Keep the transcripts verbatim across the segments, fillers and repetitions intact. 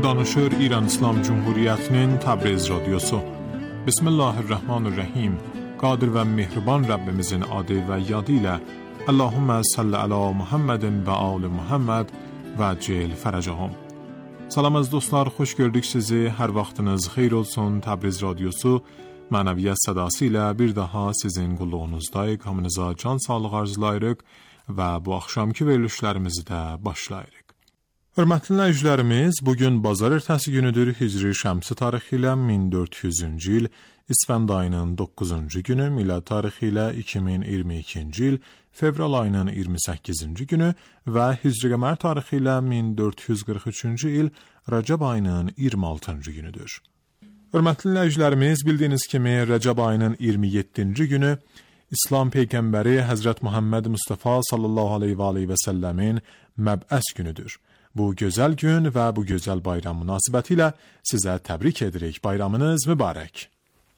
danışır İran İslam Cumhuriyeti'nin Təbriz Radyosu. Bismillahirrahmanirrahim. Qadir və mehriban Rəbbimizin adı və yadı ilə Allahümme salli ala Muhammedin və ali Muhammed və cil fərəcəhum. Salam az dostlar, xoş gördük sizi. Hər vaxtınız xeyir olsun. Təbriz Radyosu mənəviyyat sədası ilə bir daha sizin qulluğunuzdayıq. Hamınıza can sağlığı arzulayırıq və bu axşamki verilişlərimizi də başlayırıq. Hörmətli dinləyicilərimiz, bugün bazar ertəsi günüdür. Hicri şəmsi tarixi ilə min dörd yüzüncü il, İsfənd ayının doqquzuncu günü, milad tarixi ilə iki min iyirmi ikinci il, fevral ayının iyirmi səkkizinci günü və Hicri qəmər tarixi ilə min dörd yüz qırx üçüncü il, Rəcəb ayının iyirmi altıncı günüdür. Hörmətli dinləyicilərimiz, bildiyiniz kimi Rəcəb ayının iyirmi yeddinci günü İslam Peyğəmbəri Həzrət Muhammed Mustafa sallallahu aleyhi və aleyhi və səlləmin məbəs günüdür. Bu gözəl gün və bu gözəl bayram münasibəti ilə sizə təbrik edirik. Bayramınız mübarək.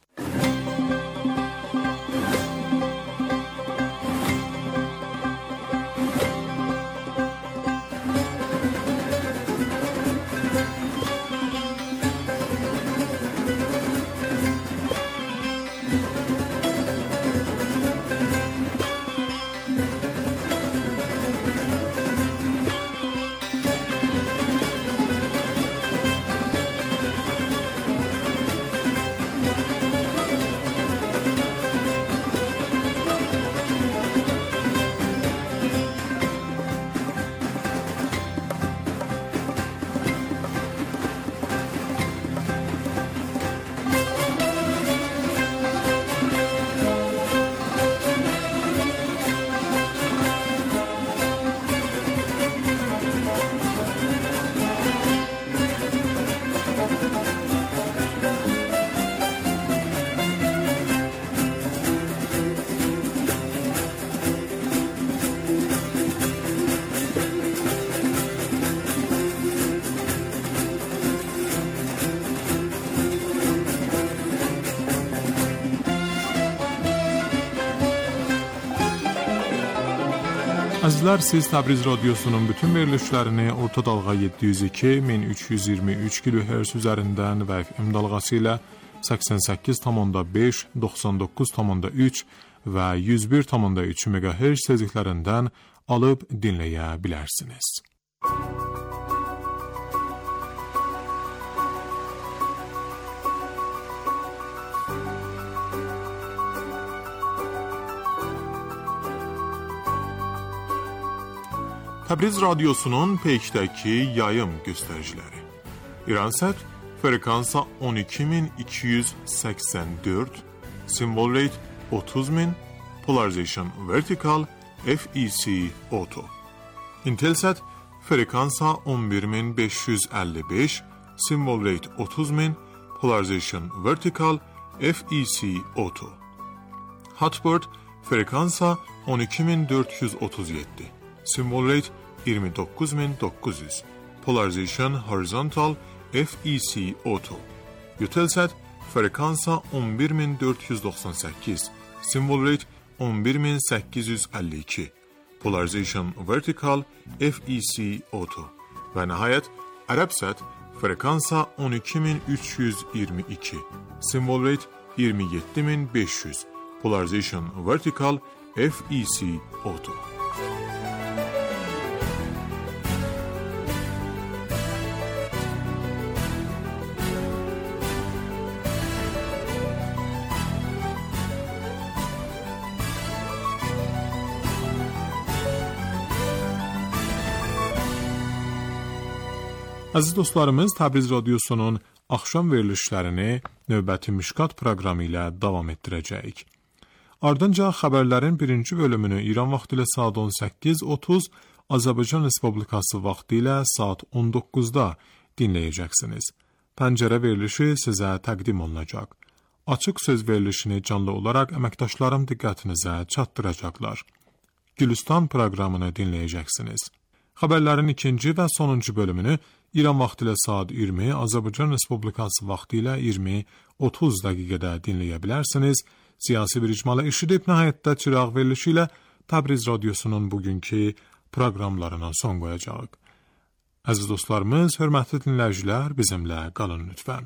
Əzizlər, siz Təbriz Radyosunun bütün verilişlərini orta dalğa yeddi yüz iki min üç yüz iyirmi üç kilohertz üzərindən və F M dalğası ilə səksən səkkiz tam beş, doxsan doqquz tam üç və yüz bir tam üç megahertz tezliklərindən alıb dinləyə bilərsiniz. Təbriz Radyosunun peykdəki yayım göstəriciləri. İransat frekansa on iki min iki yüz səksən dörd, symbol rate otuz min, polarization vertical, F E C auto. Intelsat frekansa on bir min beş yüz əlli beş, symbol rate otuz min, polarization vertical, F E C auto. Hotbird frekansa on iki min dörd yüz otuz yeddi, symbol rate iyirmi doqquz min doqquz yüz, polarization horizontal, F E C auto. Eutelsat frekansa on bir min dörd yüz doxsan səkkiz, symbol rate on bir min səkkiz yüz əlli iki, polarization vertical, F E C auto. Və nəhayət Arabsat frekansa on iki min üç yüz iyirmi iki, symbol rate iyirmi yeddi min beş yüz, polarization vertical, F E C auto. Əziz dostlarımız, Təbriz Radyosunun axşam verilişlərini növbəti Mişkat proqramı ilə davam etdirəcəyik. Ardınca xəbərlərin birinci bölümünü İran vaxtı ilə saat on səkkiz otuz, Azərbaycan Respublikası vaxtı ilə saat on doqquzda dinləyəcəksiniz. Pəncərə verilişi sizə təqdim olunacaq. Açıq söz verilişini canlı olaraq əməkdaşlarım diqqətinizə çatdıracaqlar. Gülüstan proqramını dinləyəcəksiniz. Xəbərlərin ikinci və sonuncu bölümünü İran vaxtı ilə saat iyirmi, Azərbaycan Respublikası vaxtı ilə iyirmi otuz dəqiqədə dinləyə bilərsiniz. Siyasi bir icmalı eşidib nəhayətdə çıraq verilişi ilə Təbriz Radyosunun bugünkü proqramlarına son qoyacaq. Əziz dostlarımız, hörmətli dinləyicilər, bizimlə qalın lütfən.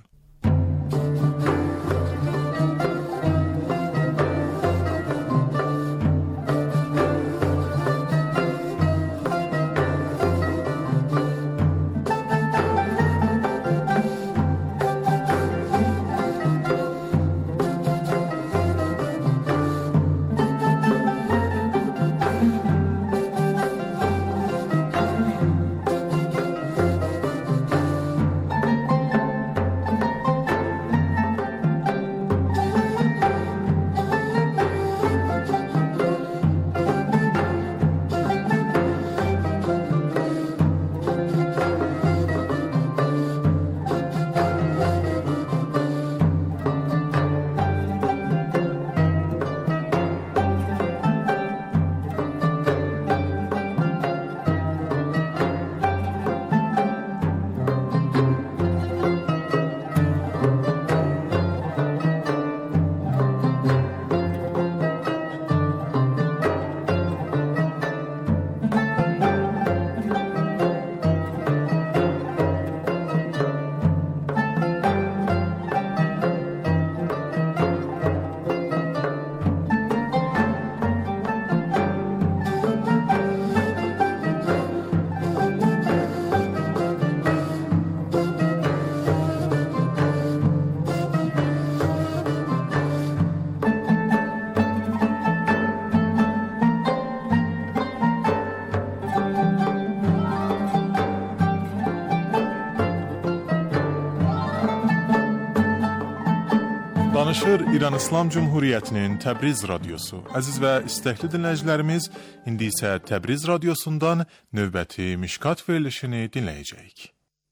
Danışır İran İslam Cumhuriyyətinin Təbriz radiosu. Əziz və istəkli dinləyicilərimiz, indi isə Təbriz radiosundan növbəti Mişkat verilişini dinləyəcəyik.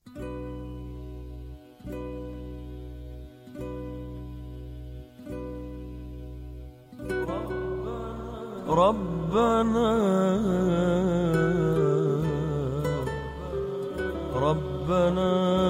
Rabbana Rabbana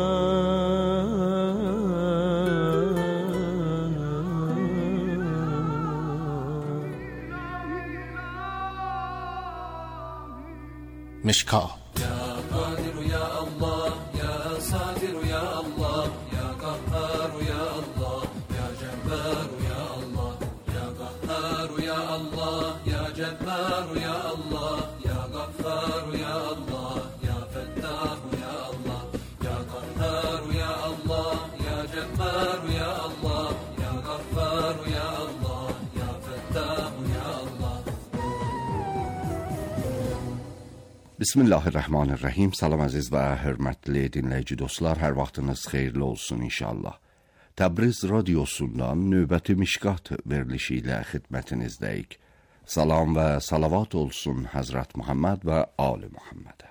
مشکات يا قادر يا الله يا صابر يا الله يا قهار يا الله يا جبار يا الله يا قهار يا الله يا جبار يا الله يا غفار يا الله يا فتاح يا الله يا قهار يا الله يا جبار يا الله يا غفار يا الله يا فتاح يا الله. Bismillahirrahmanirrahim. Salam əziz və hörmətli dinləyici dostlar, hər vaxtınız xeyirli olsun inşallah. Təbriz radiosundan növbəti Mişkat verilişi ilə xidmətinizdəyik. Salam və salavat olsun Həzrət Muhammed və Ali Muhammedə.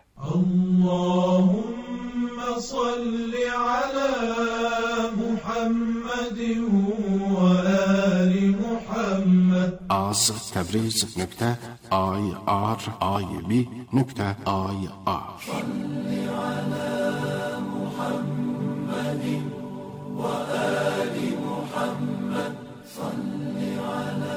Allahümme salli ala Muhammedin və ali Muhammed. Az Təbriz nöqtə ay ar ay bi nöqtə ay ar. Salli ala Muhammedin və ali Muhammed. Salli ala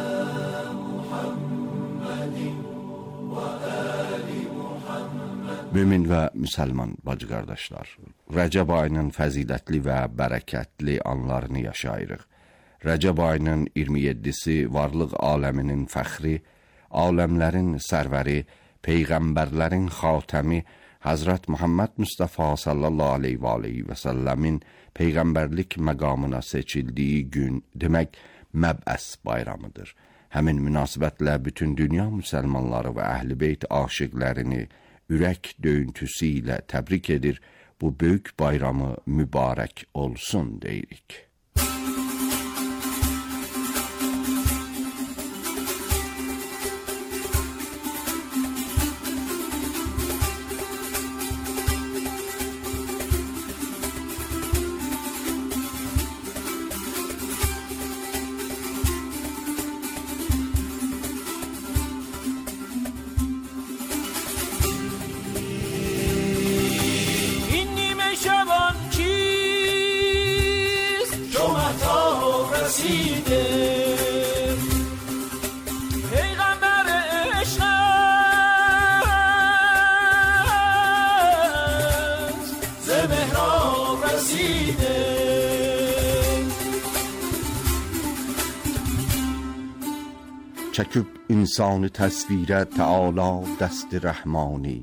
Muhammedin və ali Muhammed. Mümin və müsəlman bacı qardaşlar, Rəcəb ayının fəzilətli və bərəkətli anlarını yaşayırıq. Rəcəb ayının iyirmi yeddisi varlıq aləminin fəxri, aləmlərin sərvəri, peyğəmbərlərin xatəmi Həzrət Muhammed Mustafa sallallahu aleyhi və aleyhi və səlləmin peyğəmbərlik məqamına seçildiyi gün demək Məb'əs bayramıdır. Həmin münasibətlə bütün dünya müsəlmanları və əhl-i beyt aşiqlərini ürək döyüntüsü ilə təbrik edir, bu böyük bayramı mübarək olsun deyirik. çəkib insanı təsvirə Teala dəst rəhmani,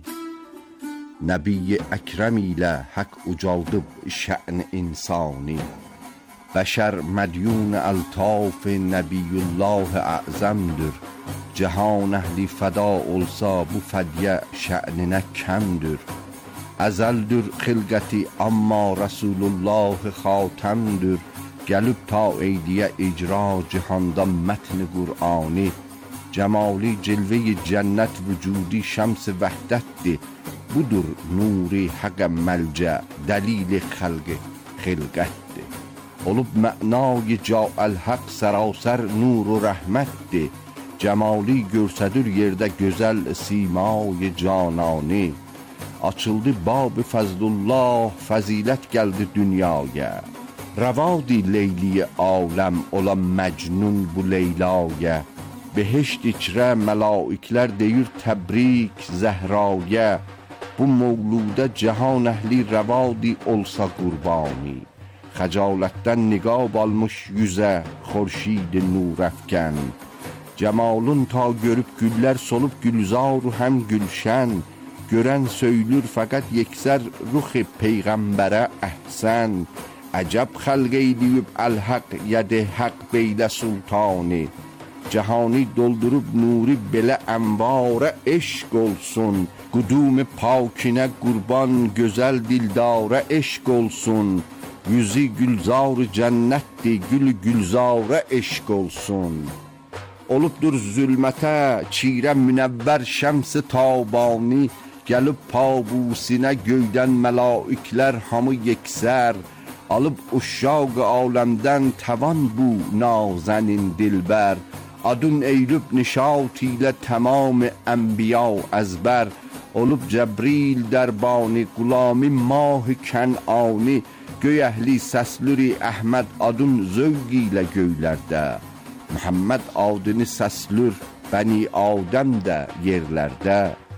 Nəbi Əkrəm ilə haqq ucaldıb şə'n insani, bəşər mədyun əltaf Nəbiyyullah əzəmdür, Cəhan əhli fəda olsa bu fədyə şə'ninə kəmdür, əzəldir xilqəti amma Rəsulullah xatəmdür, gəlib ta eydiyə icra cihanda mətn Qur'ani, cəmali cilve-i cənnət vücudi şəms vəhdətdir, budur nuri həqə məlcə dəlil xəlq xilqətdir, olub mənay ca'əl haq sərasər nur و rəhmətdir, cəmali görsədir yerdə gözəl simay canani, açıldı bab fəzlullah fəzilət gəldi dünyaya, rəvadi leyli aləm ola məcnun bu leylaya, behişt içrə məlaiklər deyir təbrik zəhraya, bu mövludə cahan əhli rəvadi olsa qurbani, xəcalətdən niqab almış yüzə xورشید nur əfkən, cəmalın ta görüb güllər solub gülzar و həm gülşən, görən söylür fəqət yeksər rux peyğəmbərə əhsən, əcəb xəlq eyliyib əlhəq yədi həq beylə sultani, cəhani doldurub nuri belə ənvarə eşq olsun, qudum pakinə qurban gözəl dildarə eşq olsun, yüzü gülzar cənnətdir gül gülzarə eşq olsun, olubdur zülmətə çirə münəvvər şəms tabani, gəlib pabusinə göydən məlaiklər hamı yeksər, alıb uşaq aləmdən təvan bu nazənin dilbər, adın eylüb nişat ilə tamam ənbiya əzbər, olub Cəbril dərbani qulami mah kənani, göy əhli səslüri Əhməd adın zövq ilə göylərdə, Muhammed adını səslür bəni Adəm də yerlərdə,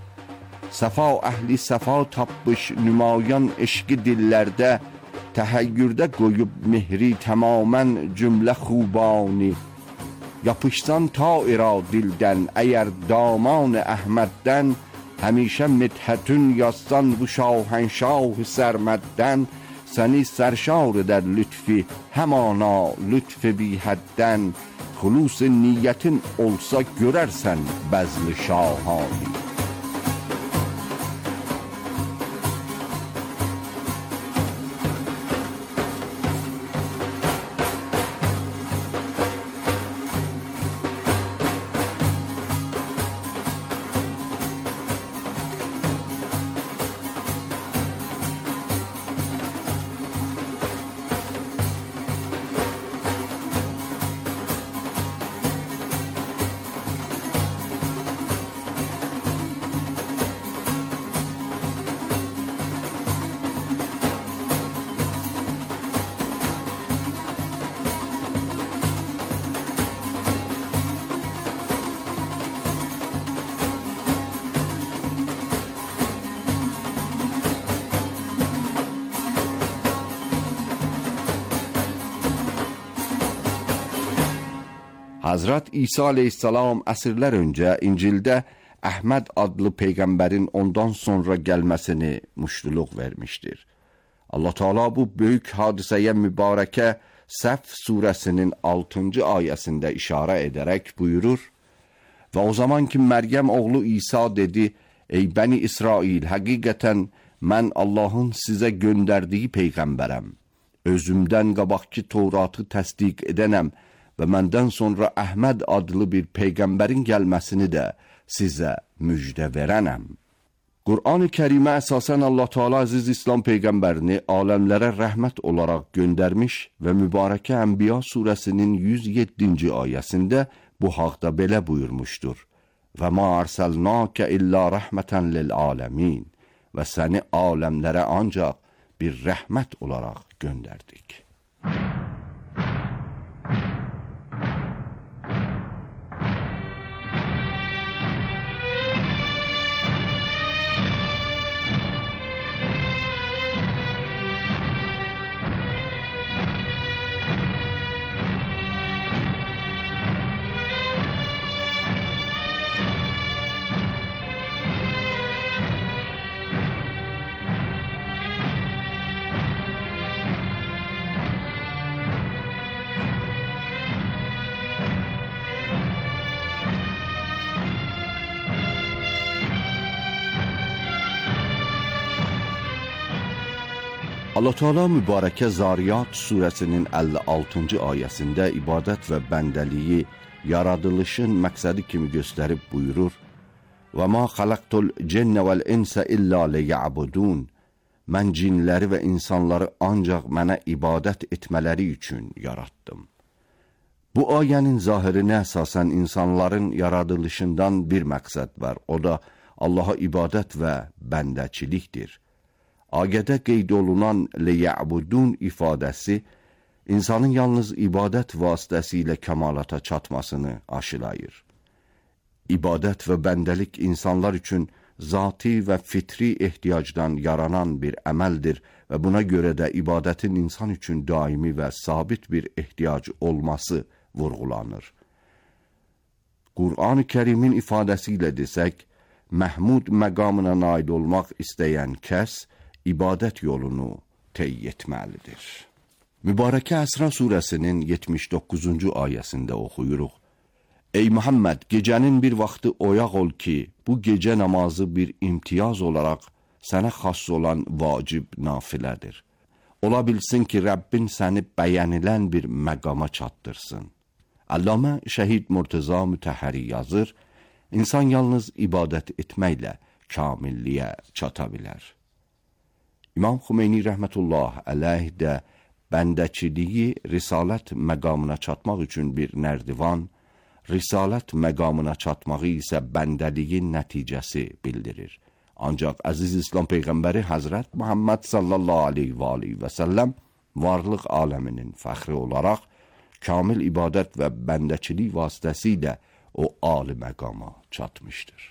səfa əhli səfa tapmış nümayan eşqi dillərdə, təhəyyürdə qoyub mehri tamamən cümlə xubani, yapışsan ta ira dildən əgər daman Əhməddən, həmişə midhətün yazsan bu şahənşah sərməddən, səni sərşar edər lütfi həmana lütf bi həddən, xulus niyyətin olsa görərsən bəzli şahani. Hazrat İsa aleyhissalam əsrlər öncə İncildə Əhməd adlı peyğəmbərin ondan sonra gəlməsini muştuluq vermişdir. Allah Teala bu böyük hadisəyə mübarəkə Səf surəsinin altıncı ayəsində işarə edərək buyurur: Və o zaman ki Məryəm oğlu İsa dedi: Ey bəni İsrail, həqiqətən mən Allahın sizə göndərdiyi peyğəmbərəm. Özümdən qabaqki Tevratı təsdiq edənəm və məndən sonra Əhməd adlı bir peyğəmbərin gəlməsini də sizə müjdə verənəm. Qur'an-ı Kərimə əsasən Allah Teala əziz İslam peyğəmbərini aləmlərə rəhmət olaraq göndərmiş və mübarəkə Ənbiya surəsinin yüz yeddinci ayəsində bu haqda belə buyurmuşdur: Və ma ərsəlnəkə illə rəhmətən lil aləmin, və səni aləmlərə ancaq bir rəhmət olaraq göndərdik. Allah Teala mübarəkə Zariyat surəsinin əlli altıncı ayəsində ibadət və bəndəliyi yaradılışın məqsədi kimi göstərib buyurur: "Və ma xalaqtul cenne vel insa illa liya'budun." Mən cinləri və insanları ancaq mənə ibadət etmələri üçün yaratdım. Bu ayənin zahirinə əsasən insanların yaradılışından bir məqsəd var, o da Allaha ibadət və bəndəçilikdir. Ayədə qeyd olunan liya'budun ifadəsi insanın yalnız ibadət vasitəsilə kəmalata çatmasını aşılayır. İbadət və bəndəlik insanlar üçün zati və fitri ehtiyacdan yaranan bir əməldir və buna görə də ibadətin insan üçün daimi və sabit bir ehtiyac olması vurğulanır. Qur'an-ı Kərimin ifadəsi ilə desək, Məhmud məqamına nail olmaq istəyən kəs ibadət yolunu tey etməlidir. Mübarəkə Əsra surəsinin yetmiş doqquzuncu ayəsində oxuyuruq: Ey Muhammed, gecənin bir vaxtı oyaq ol ki, bu gecə namazı bir imtiyaz olaraq sənə xas olan vacib nafilədir. Ola bilsin ki, Rəbbin səni bəyənilən bir məqama çatdırsın. Allamə Şəhid Murtəza Mütəhhəri yazır, insan yalnız ibadət etməklə kamilliyə çata bilər. İmam Xümeyni rəhmətullah əleyh də bəndəçiliyi risalət məqamına çatmaq üçün bir nərdivan, risalət məqamına çatmağı isə bəndəliyin nəticəsi bildirir. Ancaq əziz İslam Peyğəmbəri Həzrət Muhammed sallallahu aleyhi və aleyhi və səlləm varlıq aləminin fəxri olaraq kamil ibadət və bəndəçilik vasitəsilə o ali məqama çatmışdır.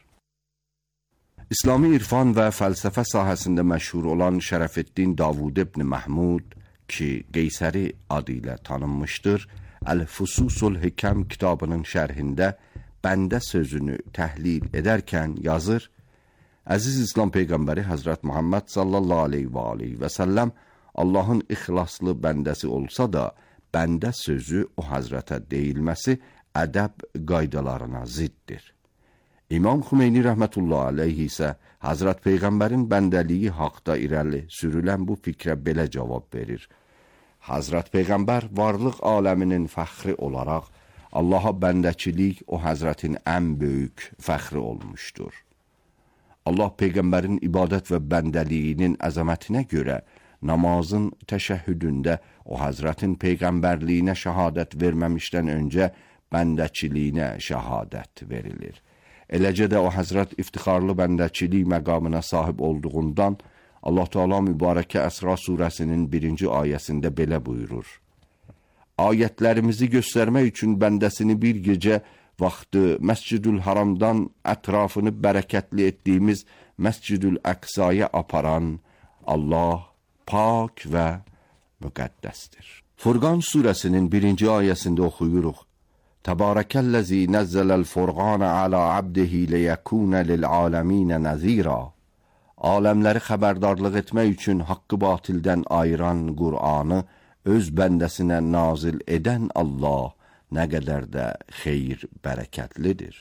İslami irfan və fəlsəfə sahəsində məşhur olan Şərəfəddin Davud ibn Məhmud ki, Qeysəri adı ilə tanınmışdır, Əl-Fususul Hikəm kitabının şərhində bəndə sözünü təhlil edərkən yazır: Əziz İslam Peyğəmbəri Həzrət Muhammed sallallahu aleyhi və aleyhi və səlləm Allahın ixlaslı bəndəsi olsa da, bəndə sözü o həzrətə deyilməsi ədəb qaydalarına ziddir. İmam Xümeyni rəhmətullah aleyhi isə Həzrət Peyğəmbərin bəndəliyi haqda irəli sürülən bu fikrə belə cavab verir: Həzrət Peyğəmbər varlıq aləminin fəxri olaraq Allaha bəndəçilik o həzrətin ən böyük fəxri olmuşdur. Allah Peyğəmbərin ibadət və bəndəliyinin əzəmətinə görə namazın təşəhhüdündə o həzrətin Peyğəmbərliyinə şəhadət verməmişdən öncə bəndəçiliyinə şəhadət verilir. Eləcə də o həzrət iftixarlı bəndəçilik məqamına sahib olduğundan Allah Teala mübarəkə Əsra surəsinin birinci ayəsində belə buyurur: Ayətlərimizi göstərmək üçün bəndəsini bir gecə vaxtı Məscidül Haramdan ətrafını bərəkətli etdiyimiz Məscidül Əqsaya aparan Allah pak və müqəddəsdir. Furqan surəsinin birinci ayəsində oxuyuruq: Təbarəkəlləzi nəzzələl furqanə alə abdihi liyəkунə lil'aləminə nəzira. Aləmləri xəbərdarlıq etmək üçün haqqı batildən ayıran Qur'anı öz bəndəsinə nazil edən Allah nə qədər də xeyir bərəkətlidir.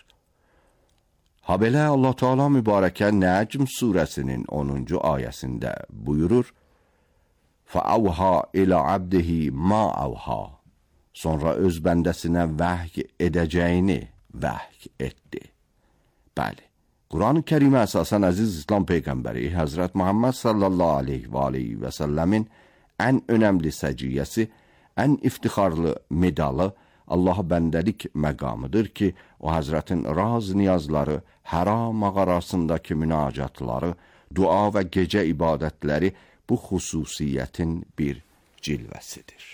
Habelə Allah Teala mübarəkə Nəcm surəsinin onuncu ayəsində buyurur: Fəəvhə ilə abdihi ma əvhə. Sonra öz bəndəsinə vəhy edəcəyini vəhy etdi. Bəli, Quran-ı Kərimə əsasən əziz İslam Peyğəmbəri Həzrət Muhammed sallallahu aleyhi və aleyhi və səlləmin ən önəmli səciyyəsi, ən iftixarlı medalı Allaha bəndəlik məqamıdır ki, o həzrətin raz niyazları, həra mağarasındakı münacatları, dua və gecə ibadətləri bu xüsusiyyətin bir cilvəsidir.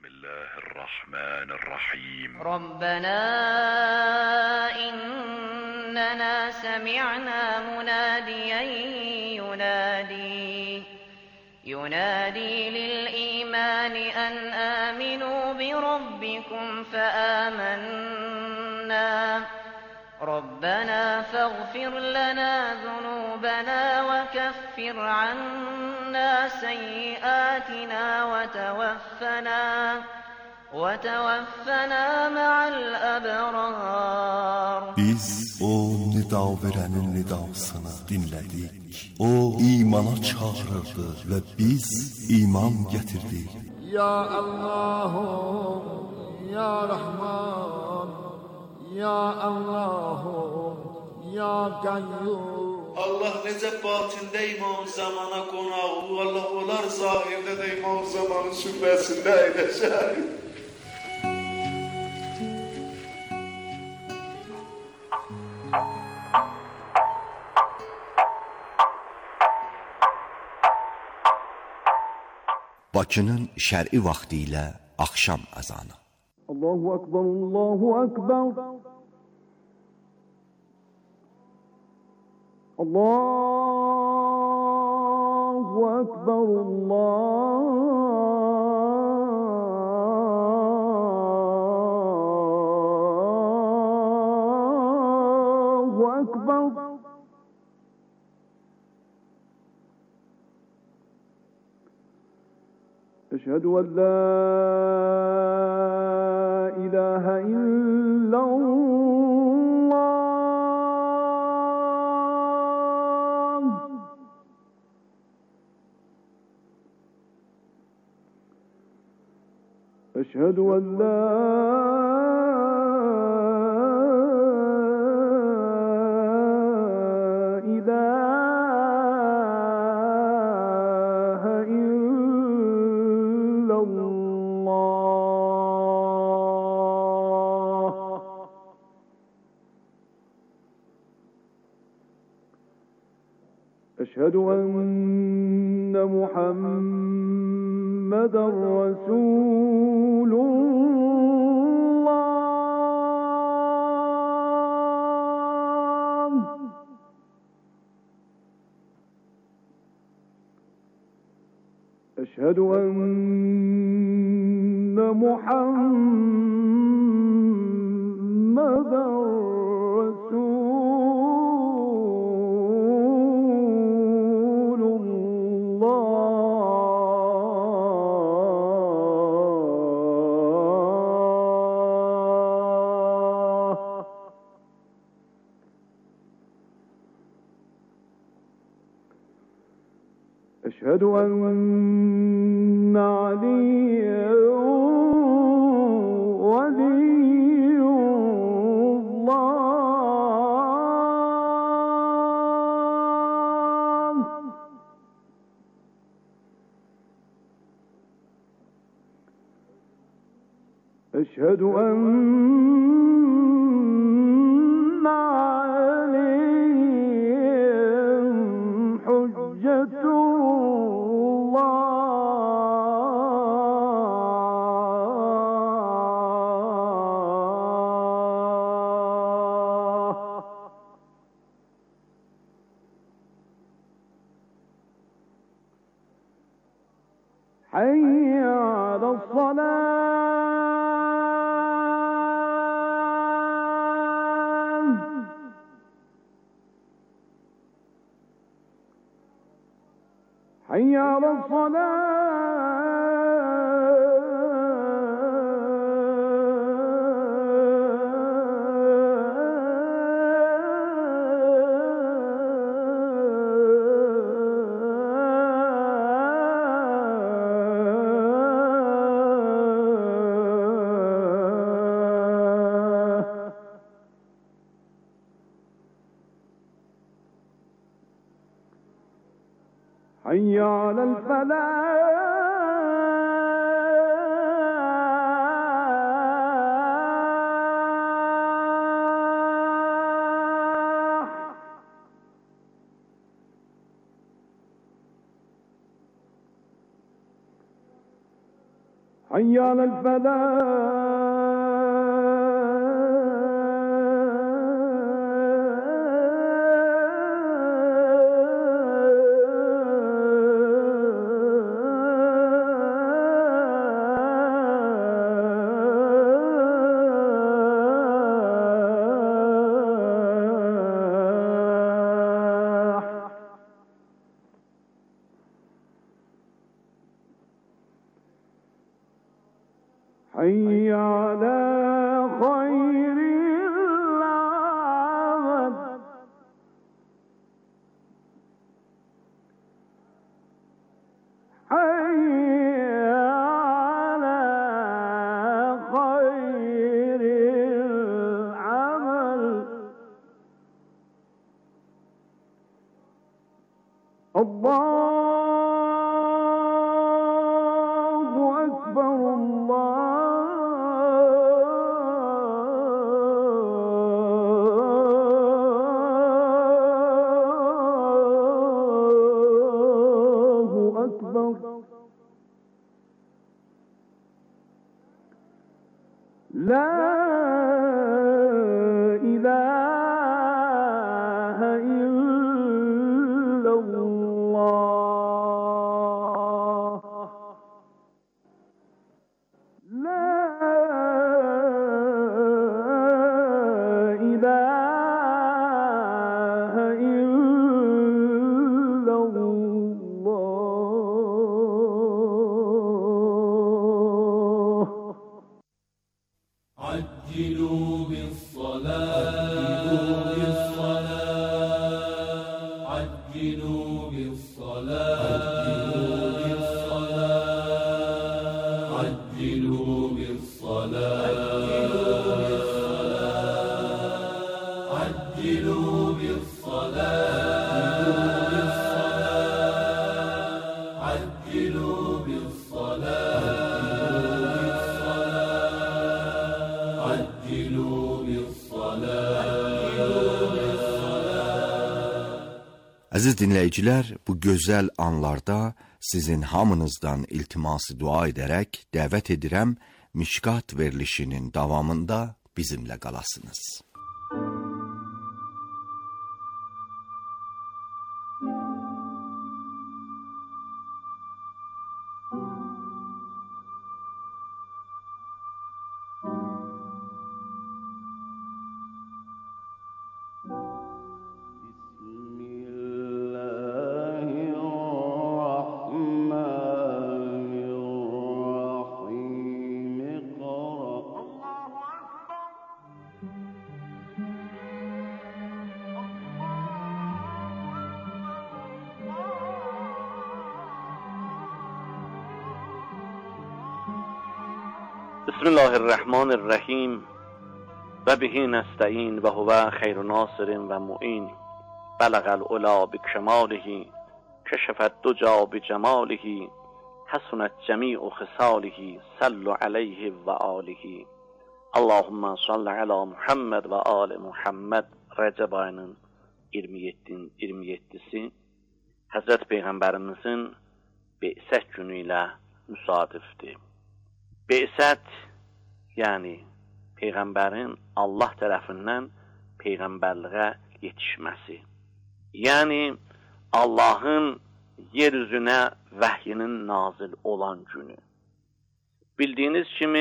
Bismillahirrahmanirrahim. Rabbena innena sami'na munadiyan yunadi yunadi lil-iman an aminu bi rabbikum fa-amanna. Rabbena faghfir lana dhunubana wa kaffir 'anna sayyi'atina wa tawaffana وتوفنا مع الأبرار. Biz o nida verənin nidasını dinlədik. O imana çağırırdı və biz iman gətirdik. Ya Allah, Ya Rahman, Ya Allah, Ya Qayyum. Allah necə batində İmam Zamana qonağı, Allah olar zahirdə də İmam Zamanın süfrəsində əyləşər. Bakının şər'i vaxtı ilə axşam əzanı. Allahu Akbar, Allahu Akbar. Allahu Akbar, Allahu Akbar. أشهد أن لا إله إلا الله. أشهد أن لا أشهد أن محمدًا رسول الله. أشهد أن محمدًا أشهد أن عليا ولي الله. أشهد أن عليهم حجة حي على الصلاة. حي على حي على الفلاح. حي على الفلاح. حي على خير العمل حي على خير العمل الله أكبر الله أكبر لا إله إلا الله لا إله إلا الله عجلوا بالصلاة عجلوا بالصلاة عجلوا بالصلاة عجلوا بالصلاة عجلوا بالصلاة عجلوا بالصلاة Əziz dinləyicilər, bu gözəl anlarda sizin hamınızdan iltiması dua edərək dəvət edirəm, Mişkat verilişinin davamında bizimlə qalasınız. بسم الله الرحمن الرحیم و به نستعین و هو خیر ناصر و معین بلغ العلا بکماله کشف الدجی بجماله حسنت جمیع خصاله صلوا علیه و آله اللهم صل علی Muhammed və ali Muhammed. Rəcəb ayının iyirmi yeddisi Həzrət Peyğəmbərimizin Be'sət günü ilə müsadifdir. Be'sət, yəni Peyğəmbərin Allah tərəfindən Peyğəmbərliğə yetişməsi. Yəni Allahın yeryüzünə vəhyinin nazil olan günü. Bildiyiniz kimi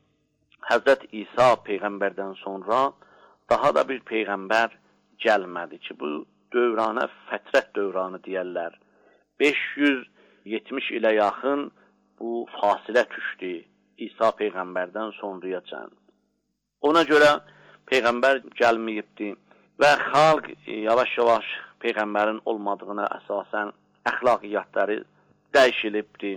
Həzrət İsa Peyğəmbərdən sonra daha da bir Peyğəmbər gəlmədi ki, bu dövrana fətrət dövranı deyərlər. beş yüz yetmiş ilə yaxın bu fasilə düşdü İsa Peyğəmbərdən sonrayacan. Ona görə Peyğəmbər gəlməyibdi və xalq yavaş-yavaş Peyğəmbərin olmadığına əsasən əxlaqiyyatları dəyişilibdi.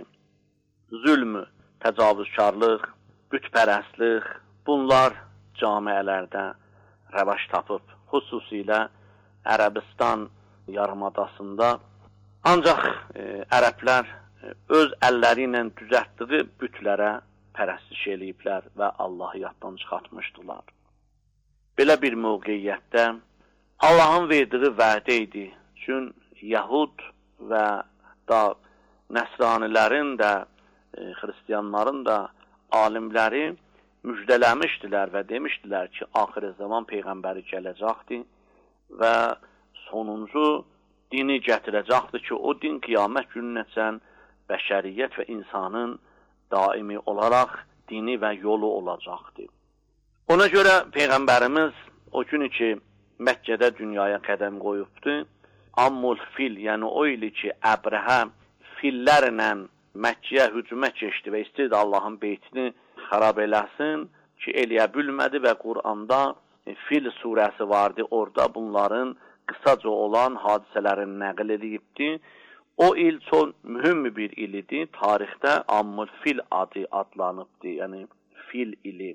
Zülmü, təcavüzkarlıq, bütpərəstlik, bunlar camiələrdə rəvac tapıb, xüsusilə Ərəbistan yarımadasında. Ancaq e, ərəblər e, öz əlləri ilə düzəltdiyi bütlərə pərəstiş eləyiblər və Allahı yaddan çıxartmışdılar. Belə bir mövqeyiyyətdə Allahın verdiyi vədə idi. Çünki Yahud və da Nəsranilərin də, e, Xristiyanların da alimləri müjdələmişdilər və demişdilər ki, axir zaman Peyğəmbəri gələcəkdir və sonuncu dini gətirəcəkdir ki, o din qiyamət gününəcən bəşəriyyət və insanın daimi olaraq dini və yolu olacaqdır. Ona görə Peyğəmbərimiz o günü ki, Məkkədə dünyaya qədəm qoyubdur, Ammul fil, yəni o ili ki, Əbrəhə fillərlə Məkkəyə hücumə keçdi və istəyirdi Allahın beytini xarab eləsin ki, eləyə bilmədi və Quranda e, Fil surəsi vardı. Orada bunların qısaca olan hadisələrini nəql edibdi. O il çox mühüm bir il idi. Tarixdə Ammul Fil adı adlanıbdı. Yəni Fil ili.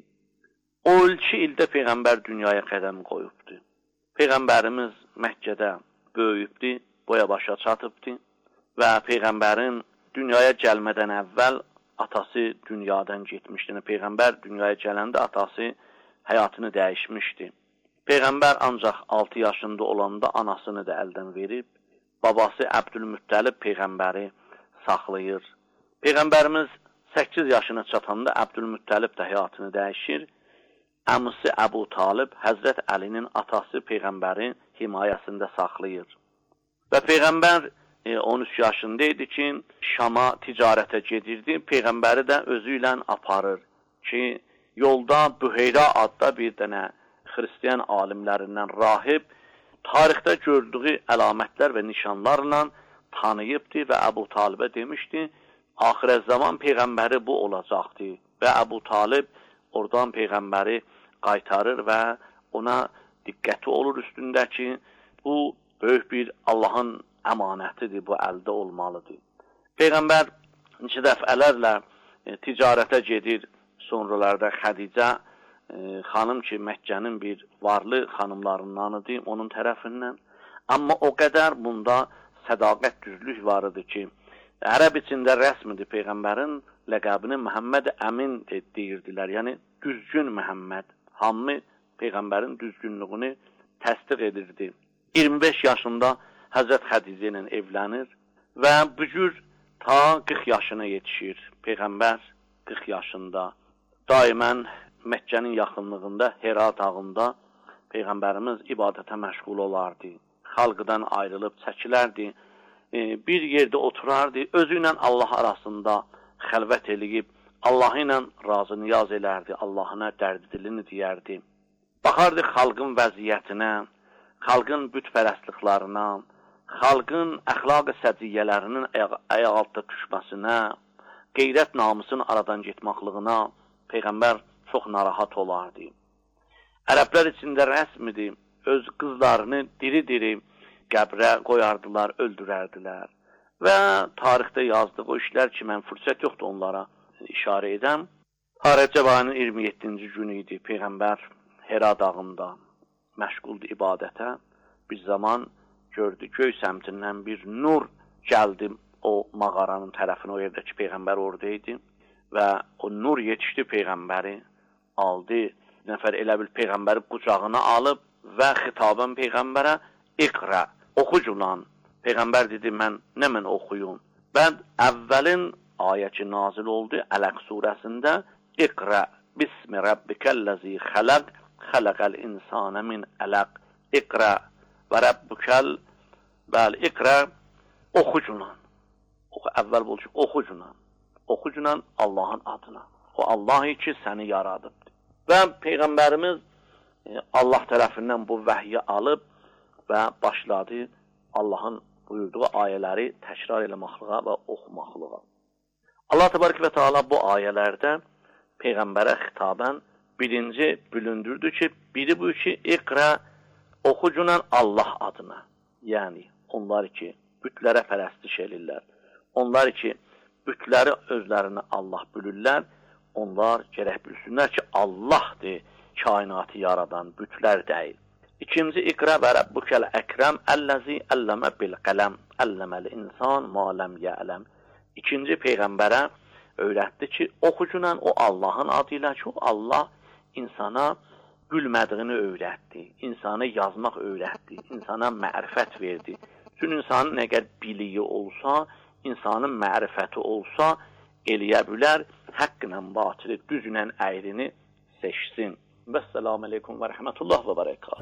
O iki ildə Peyğəmbər dünyaya qədəm qoyubdu. Peyğəmbərimiz Məkkədə böyüyübdü, boya başa çatıbdı və Peyğəmbərin dünyaya gəlmədən əvvəl atası dünyadan getmişdi. Yəni, Peyğəmbər dünyaya gələndə atası həyatını dəyişmişdi. Peyğəmbər ancaq altı yaşında olanda anasını da əldən verib, babası Əbdülmüttəlib Peyğəmbəri saxlayır. Peyğəmbərimiz səkkiz yaşına çatanda Əbdülmüttəlib də həyatını dəyişir. Əmisi Əbu Talib, Həzrət Əlinin atası Peyğəmbərin himayəsində saxlayır. Və Peyğəmbər e, on üç yaşında idi ki, Şama ticarətə gedirdi. Peyğəmbəri də özü ilə aparır ki, yolda Büheyra adda bir dənə xristiyan alimlərindən rahib tarixdə gördüyü əlamətlər və nişanlarla tanıyıbdı və Əbu Talibə demişdi, axirət zaman Peyğəmbəri bu olacaqdı. Və Əbu Talib oradan Peyğəmbəri qaytarır və ona diqqəti olur üstündə ki, bu böyük bir Allahın əmanətidir, bu əldə olmalıdır. Peyğəmbər neçə dəfələrlə e, ticarətə gedir, sonralarda Xədicə e, xanım ki, Məkkənin bir varlı xanımlarındanıdır, onun tərəfindən. Amma o qədər bunda sədaqət, düzlük var idi ki, ərəb içində rəsmidir Peyğəmbərin ləqəbini Məhəmməd Əmin deyirdilər, yəni düzgün Məhəmməd. Hamı Peyğəmbərin düzgünlüğünü təsdiq edirdi. iyirmi beş yaşında Həzrət Xədicə ilə evlənir və bu cür ta qırx yaşına yetişir. Peyğəmbər qırx yaşında daimən Məkkənin yaxınlığında Hera dağında Peyğəmbərimiz ibadətə məşğul olardı. Xalqdan ayrılıb çəkilərdi. Bir yerdə oturardı, özü ilə Allah arasında xəlvət eləyib, Allah ilə razı niyaz elərdi, Allahına dərdi dilini deyərdi. Baxardı xalqın vəziyyətinə, xalqın bütpərəstliklərinə, xalqın əxlaq-ı səciyyələrinin ayaq altda düşməsinə, qeyrət namusun aradan getməklığına Peyğəmbər çox narahat olardı. Ərəblər içində rəsmidir, öz qızlarını diri-diri qəbrə qoyardılar, öldürərdilər. Və tarixdə yazdığı o işlər ki, mən fürsət yoxdur onlara işarə edəm. Rəcəb ayının iyirmi yeddinci günü idi, Peyğəmbər Hera dağında məşğuldur ibadətə. Bir zaman gördü, göy səmtindən bir nur gəldi o mağaranın tərəfinə, o yerdə ki, Peyğəmbər oradaydı. Və o nur yetişdi Peyğəmbəri, aldı. Bir nəfər elə bil Peyğəmbəri qucağına alıb və xitabən Peyğəmbərə iqra, oxuculan. Peyğəmbər dedi, mən nə mən oxuyum? Və əvvəlin ayə ki, nazil oldu Ələq surəsində iqra, bismi rabbikəlləzi xələq, xələqəl insanə min ələq, iqra və rabbikəl, bəli, iqra, oxuculan. Əvvəl bu ki, oxuculan. Oxuculan Allahın adına. O Allah ki, səni yaradıbdır. Və Peyğəmbərimiz Allah tərəfindən bu vəhyi alıb və başladı Allahın buyurduğu ayələri təkrar eləməklığa və oxumaqlığa. Allah təbarək və teala bu ayələrdə Peyğəmbərə xitabən birinci bülündürdü ki, biri bu ki, iqra, oxucunan Allah adına. Yəni, onlar ki, bütlərə pərəstiş elirlər. Onlar ki, bütləri özlərini Allah bülürlər, onlar gərək bilsinlər ki, Allahdır kainatı yaradan, bütlər deyil. İkinci, iqra və rəbbukəl əkrəm, əlləzi əlləmə bil qələm, əlləməli insan maləm yələm. İkinci Peyğəmbərə öyrətdi ki, oxucunan o Allahın adıyla ki, Allah insana gülmədiyini öyrətdi, insana yazmaq öyrətdi, insana mərifət verdi. Çünki insanın əgər biliyi olsa, insanın mərifəti olsa, eləyə bilər, həqqlə batili, düzünlə əyrini seçsin. Vəssalamu aleykum və rəhmətullah və bərəkatuhu.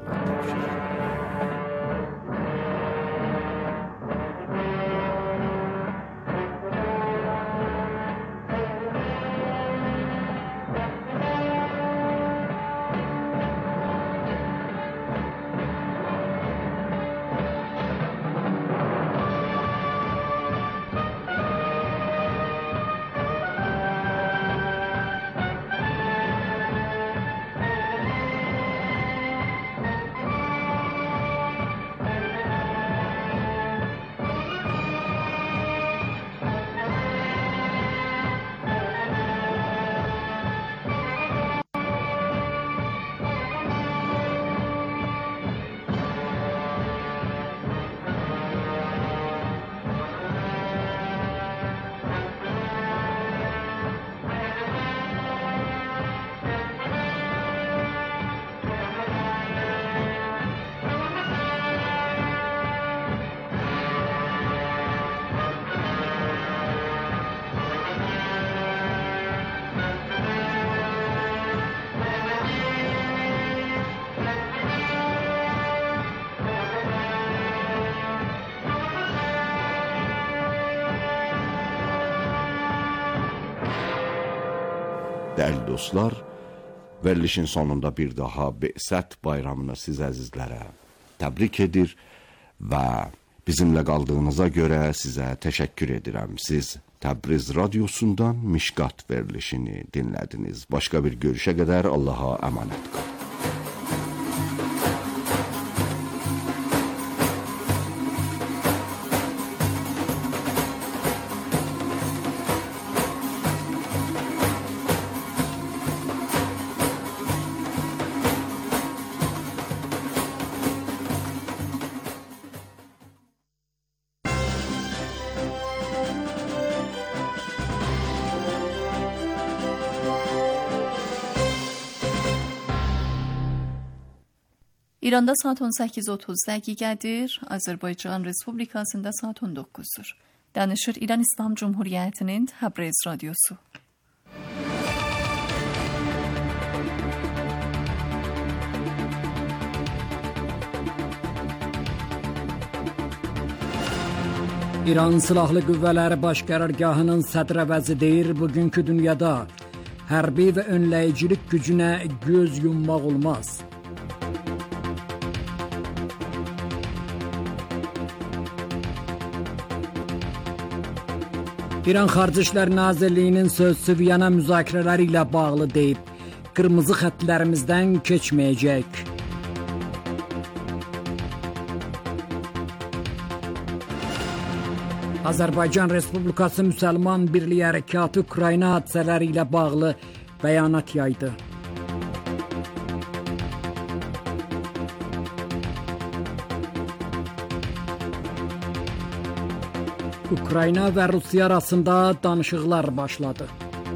Değerli dostlar, verilişin sonunda bir daha Be'sət bayramını siz əzizlərə təbrik edir və bizimlə qaldığınıza görə sizə təşəkkür edirəm. Siz Təbriz Radyosundan Mişqat verilişini dinlədiniz. Başqa bir görüşə qədər Allaha əmanət qalın. İranda saat on səkkiz otuz dəqiqədir, Azərbaycan Respublikasında saat on doqquzdur. Danışır İran İslam Cumhuriyyətinin Təbriz Radyosu. İran Silahlı Qüvvələri Baş Qərargahının sədr əvəzi deyir, bugünkü dünyada hərbi və önləyicilik gücünə göz yummaq olmaz. İran Xarici İşlər Nazirliyinin sözçüsü Viyana müzakirələri ilə bağlı deyib, qırmızı xəttlərimizdən keçməyəcək. Azərbaycan Respublikası Müsəlman Birliyi Hərəkatı Ukrayna hadisələri ilə bağlı bəyanat yaydı. Ukrayna və Rusiya arasında danışıqlar başladı.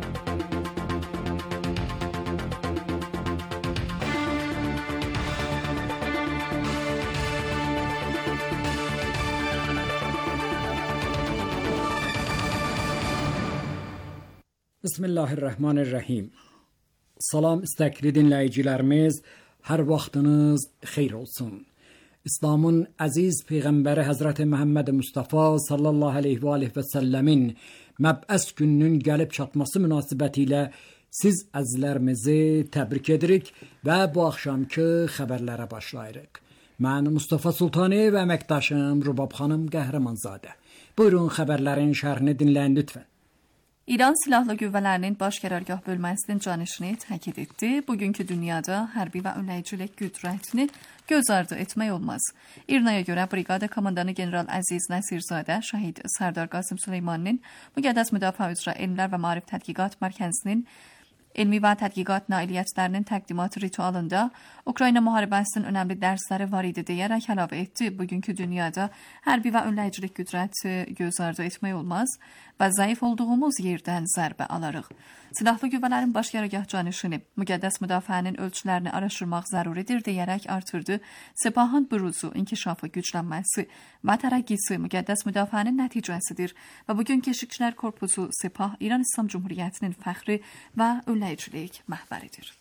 Bismillahirrahmanirrahim. Salam istəkli dinləyicilərimiz, hər vaxtınız xeyir olsun. İslamın əziz Peyğəmbəri Həzrəti Məhəmməd Mustafa sallallahu aleyhi və aleyhi və səlləmin məbəs gününün gəlib çatması münasibəti ilə siz əzizlərimizi təbrik edirik və bu axşamki xəbərlərə başlayırıq. Mən Mustafa Sultani və əməkdaşım Rubab xanım Qəhrəmanzadə. Buyurun xəbərlərin şərhini dinləyin lütfən. İran Silahlı Qüvvələrinin Baş Qərargah bölməsinin canişini təkid etdi. Bugünkü dünyada hərbi və önləyicilik qüdrətini göz ardı etmək olmaz. İrnaya görə briqada komandanı General Əziz Nəsirzadə, şəhid Sərdar Qasım Süleymaninin Müqəddəs Müdafiə üzrə Elmlər və Maarif Tədqiqat Mərkəzinin Elmi və Tədqiqat Nailiyyətlərinin təqdimat ritualında Ukrayna müharibəsinin önəmli dərsləri var idi deyərək əlavə etdi. Bugünkü dünyada hərbi və önləyicilik qüdrəti göz ardı etmək olmaz və zəif olduğumuz yerdən zərbə alarıq. Silahlı Qüvvələrin Baş Qərargah canişini müqəddəs müdafiənin ölçülərini araşdırmaq zəruridir deyərək artırdı. Sepahın buruzu, inkişafı, güclənməsi və tərəqqisi müqəddəs müdafiənin nəticəsidir və bugün Keşikçilər Korpusu Sepah İran İslam Cumhuriyyətinin fəxri və önləyicilik məhvəridir.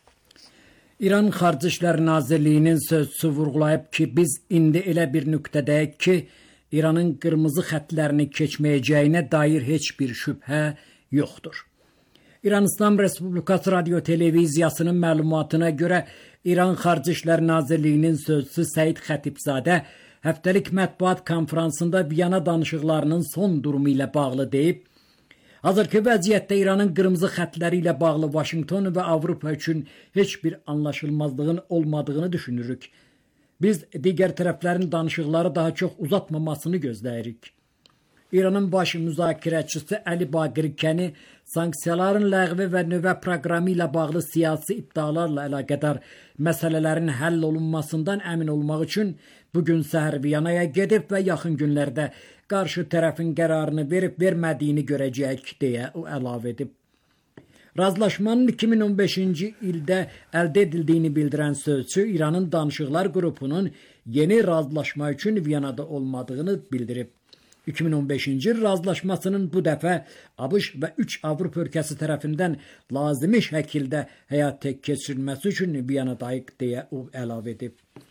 İran Xarici İşlər Nazirliyinin sözçüsü vurğulayıb ki, biz indi elə bir nöqtədəyik ki, İranın qırmızı xəttlərini keçməyəcəyinə dair heç bir şübhə yoxdur. İran İslam Respublikası Radio Televiziyasının məlumatına görə İran Xarici İşlər Nazirliyinin sözçüsü Səid Xətibzadə həftəlik mətbuat konfransında Viyana danışıqlarının son durumu ilə bağlı deyib, hazırki vəziyyətdə İranın qırmızı xəttləri ilə bağlı Vaşinqton və Avropa üçün heç bir anlaşılmazlığın olmadığını düşünürük. Biz digər tərəflərin danışıqları daha çox uzatmamasını gözləyirik. İranın baş müzakirəçisi Əli Baqirkəni sanksiyaların ləğvi və nüvə proqramı ilə bağlı siyasi iddialarla əlaqədar məsələlərin həll olunmasından əmin olmaq üçün bugün səhər Viyanaya gedib və yaxın günlərdə qarşı tərəfin qərarını verib vermədiyini görəcəyik deyə o əlavə edib. Razılaşmanın iki min on beşinci ildə əldə edildiyini bildirən sözçü İranın danışıqlar qrupunun yeni razılaşma üçün Viyanada olmadığını bildirib. iki min on beşinci il razılaşmasının bu dəfə ABŞ və üç Avropa ölkəsi tərəfindən lazımi şəkildə həyata keçirilməsi üçün Viyanadayıq deyə o əlavə edib.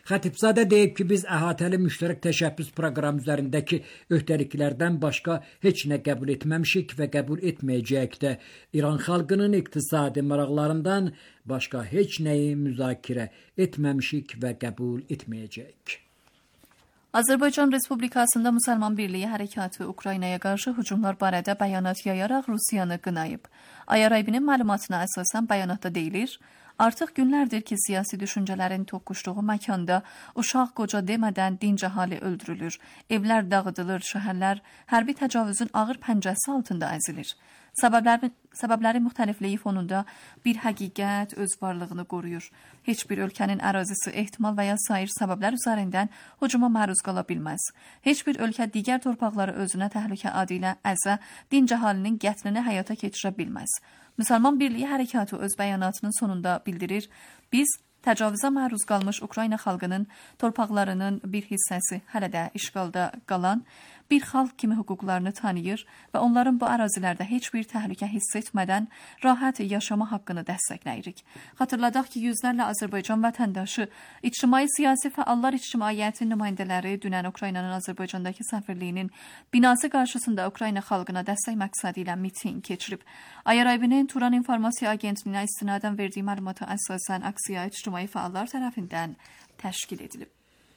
Xətibzadə deyib ki, biz əhatəli müştərək təşəbbüs proqramı üzərindəki öhdəliklərdən başqa heç nə qəbul etməmişik və qəbul etməyəcəyik də. İran xalqının iqtisadi maraqlarından başqa heç nəyi müzakirə etməmişik və qəbul etməyəcəyik. Azərbaycan Respublikasında Müsəlman Birliyi Hərəkatı Ukraynaya qarşı hücumlar barədə bəyanat yayaraq Rusiyanı qınayıb. Ayaraybinin məlumatına əsasən bəyanatda deyilir, artıq günlərdir ki, siyasi düşüncələrin toqquşduğu məkanda uşaq qoca demədən dinc əhali öldürülür, evlər dağıdılır, şəhərlər hərbi təcavüzün ağır pəncəsi altında əzilir. Səbəbləri, səbəbləri müxtəlifliyi fonunda bir həqiqət öz varlığını qoruyur. Heç bir ölkənin ərazisi ehtimal və ya sair səbəblər üzərindən hücuma məruz qala bilməz. Heç bir ölkə digər torpaqları özünə təhlükə adı ilə əzə, dinc əhalinin qətlini həyata keçirə bilməz. Müsəlman Birliyi Hərəkatı öz bəyanatının sonunda bildirir, biz təcavüzə məruz qalmış Ukrayna xalqının torpaqlarının bir hissəsi hələ də işğalda qalan bir xalq kimi hüquqlarını tanıyır və onların bu ərazilərdə heç bir təhlükə hiss etmədən rahat yaşama haqqını dəstəkləyirik. Xatırladaq ki, yüzlərlə Azərbaycan vətəndaşı, ictimai siyasi fəallar ictimaiyyətin nümayəndələri dünən Ukraynanın Azərbaycandakı səfirliyinin binası qarşısında Ukrayna xalqına dəstək məqsədi ilə miting keçirib. Ayaraybinin Turan İnformasiya Agentliyinə istinadən verdiyi məlumata əsasən aksiya ictimai fəallar tərəfindən təşkil edilib.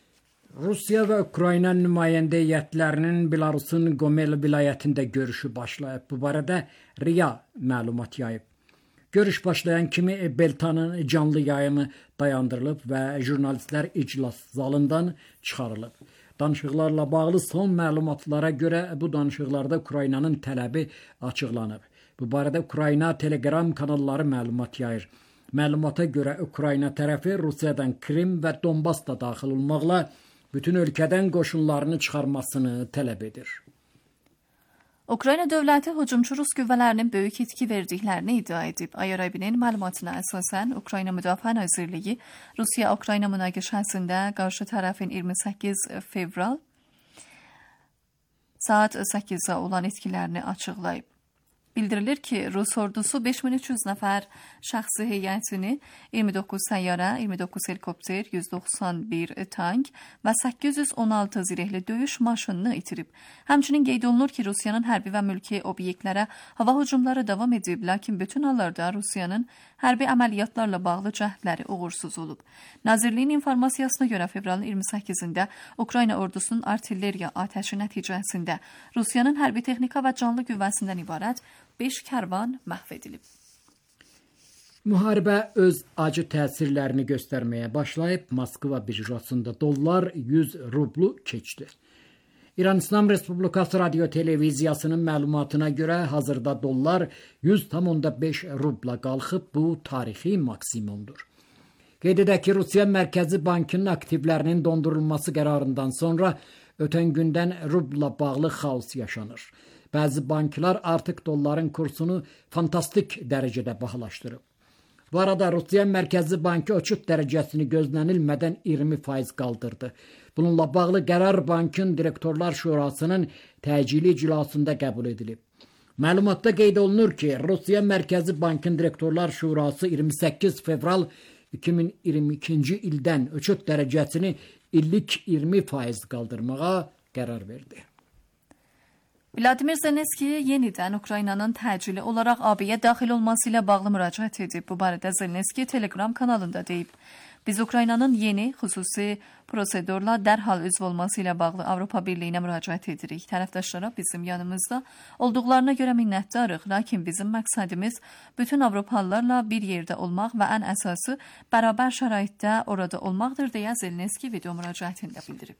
Rusiya və Ukrayna nümayəndə heyətlərinin Belarusun Gomel vilayətində görüşü başlayıb. Bu barədə RIA məlumat yayıb. Görüş başlayan kimi Beltanın canlı yayımı dayandırılıb və jurnalistlər iclas zalından çıxarılıb. Danışıqlarla bağlı son məlumatlara görə bu danışıqlarda Ukraynanın tələbi açıqlanıb. Bu barədə Ukrayna Telegram kanalları məlumat yayır. Məlumata görə Ukrayna tərəfi Rusiyadan Krim və Donbas da daxil olmaqla bütün ölkədən qoşunlarını çıxarmasını tələb edir. Ukrayna dövləti hücumçu Rus qüvvələrinin böyük itki verdiklərini iddia edib. Ayaraybinin məlumatına əsasən Ukrayna Müdafiə Nazirliyi Rusiya-Ukrayna münaqişəsində qarşı tərəfin iyirmi səkkiz fevral saat səkkizdə olan itkilərini açıqlayıb. Bildirilir ki, Rus ordusu beş min üç yüz nəfər şəxsi heyətini, iyirmi doqquz səyyarə, iyirmi doqquz helikopter, yüz doxsan bir tank və səkkiz yüz on altı zirehli döyüş maşınını itirib. Həmçinin qeyd olunur ki, Rusiyanın hərbi və mülki obyektlərə hava hücumları davam edib, lakin bütün hallarda Rusiyanın hərbi əməliyyatlarla bağlı cəhdləri uğursuz olub. Nazirliyin informasiyasına görə fevralın iyirmi səkkizində Ukrayna ordusunun artilleriya atəşi nəticəsində Rusiyanın hərbi texnika və canlı qüvvəsindən ibarət beş kərvan məhv edilib. Müharibə öz acı təsirlərini göstərməyə başlayıb. Moskva birjasında dollar yüz rublu keçdi. İran İslam Respublikası Radio Televiziyasının məlumatına görə hazırda dollar yüz tam beş rubla qalxıb. Bu tarixi maksimumdur. Qeyd edək ki, Rusiya Mərkəzi Bankının aktivlərinin dondurulması qərarından sonra ötən gündən rubla bağlı xaos yaşanır. Bəzi banklar artıq dolların kursunu fantastik dərəcədə bahalaşdırıb. Bu arada Rusiya Mərkəzi Bankı uçuş dərəcəsini gözlənilmədən iyirmi faiz qaldırdı. Bununla bağlı qərar bankın direktorlar şurasının təcili iclasında qəbul edilib. Məlumatda qeyd olunur ki, Rusiya Mərkəzi Bankın direktorlar şurası iyirmi səkkiz fevral iki min iyirmi ikinci ildən uçuş dərəcəsini illik iyirmi faiz qaldırmağa qərar verdi. Vladimir Zelenski yenidən Ukraynanın təcili olaraq A B-yə daxil olması ilə bağlı müraciət edib. Bu barədə Zelenski Telegram kanalında deyib. Biz Ukraynanın yeni xüsusi prosedurla dərhal üzv olması ilə bağlı Avropa Birliyinə müraciət edirik. Tərəfdaşlara bizim yanımızda olduqlarına görə minnətdarıq, lakin bizim məqsədimiz bütün Avropalılarla bir yerdə olmaq və ən əsası bərabər şəraitdə orada olmaqdır deyə Zelenski video müraciətində bildirib.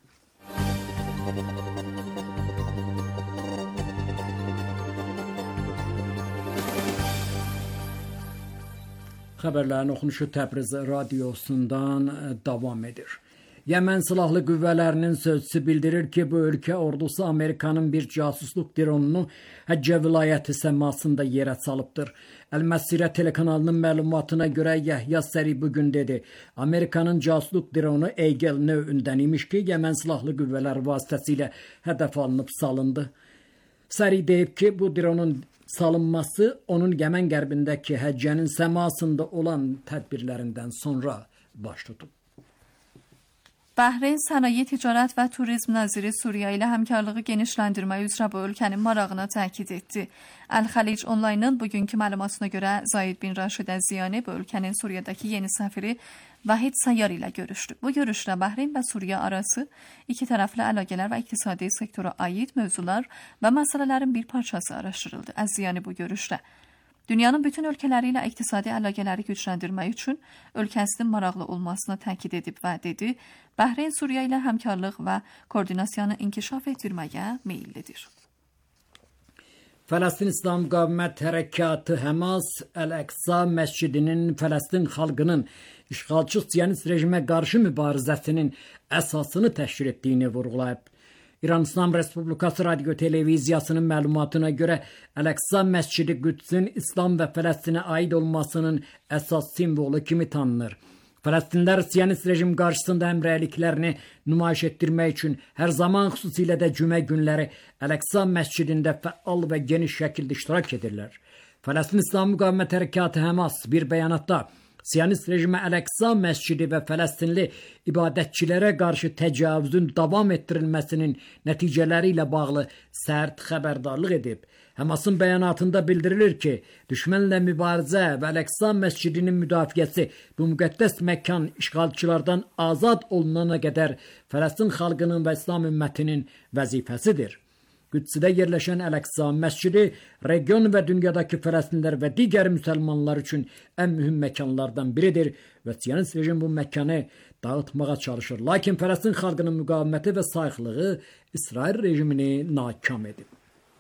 Xəbərlərin oxunuşu Təbriz radiosundan davam edir. Yəmən silahlı qüvvələrinin sözçüsü bildirir ki, bu ölkə ordusu Amerikanın bir casusluq dronunu Həccə vilayəti səmasında yerə salıbdır. Əl-Məsirə telekanalının məlumatına görə Yəhya Səri bugün dedi, Amerikanın casusluq dronu Eagle növündən imiş ki, Yəmən silahlı qüvvələr vasitəsilə hədəf alınıb salındı. Səri deyib ki, bu dronun salınması onun Yəmən qərbindəki Həccənin səmasında olan tədbirlərindən sonra baş tutub. Bəhreyn Sənaye Ticarət və Turizm Naziri Suriya ilə həmkarlığı genişləndirmək üzrə bu ölkənin marağını təkid etdi. Əl-Xəlic Online'ın bugünkü məlumatına görə Zayid bin Raşid Əz-Ziyani bu ölkənin Suriyadakı yeni səfiri Vahid Sayyar ilə görüşdü. Bu görüşdə Bəhreyn və Suriya arası iki tərəfli əlaqələr və iqtisadi sektora aid mövzular və məsələlərin bir parçası araşdırıldı. Əz-Ziyani bu görüşdə dünyanın bütün ölkələri ilə iqtisadi əlaqələri gücləndirmək üçün ölkəsinin maraqlı olmasını təkid edib və dedi, Bəhreyn Suriya ilə həmkarlıq və koordinasiyanı inkişaf etdirməyə meyillidir. Fələstin İslam Müqavimət Hərəkatı Həmas Əl-Əqsa məscidinin Fələstin xalqının işğalçı Siyonist rejimə qarşı mübarizəsinin əsasını təşkil etdiyini vurğulayıb. İran İslam Respublikası Radio Televiziyasının məlumatına görə Əl-Əqsa məscidi Qüdsün İslam və Fələstinə aid olmasının əsas simvolu kimi tanınır. Fələstinlər Siyonist rejim qarşısında həmrəyliklərini nümayiş etdirmək üçün hər zaman xüsusilə də cümə günləri Əl-Əqsa məscidində fəal və geniş şəkildə iştirak edirlər. Fələstin İslam Müqavimət Hərəkatı Həmas bir bəyanatda Siyonist rejimə Əl-Əqsa məscidi və Fələstinli ibadətçilərə qarşı təcavüzün davam etdirilməsinin nəticələri ilə bağlı sərt xəbərdarlıq edib. Həmasın bəyanatında bildirilir ki, düşmənlə mübarizə və Əl-Əqsa məscidinin müdafiəsi bu müqəddəs məkan işğalçılardan azad olunana qədər Fələstin xalqının və İslam ümmətinin vəzifəsidir. Qüdsüdə yerləşən Əl-Əqsa məscidi region və dünyadakı Fələstinlər və digər müsəlmanlar üçün ən mühüm məkanlardan biridir və Siyonist rejim bu məkanı dağıtmağa çalışır. Lakin Fələstin xalqının müqaviməti və sayıqlığı İsrail rejimini nakam edib.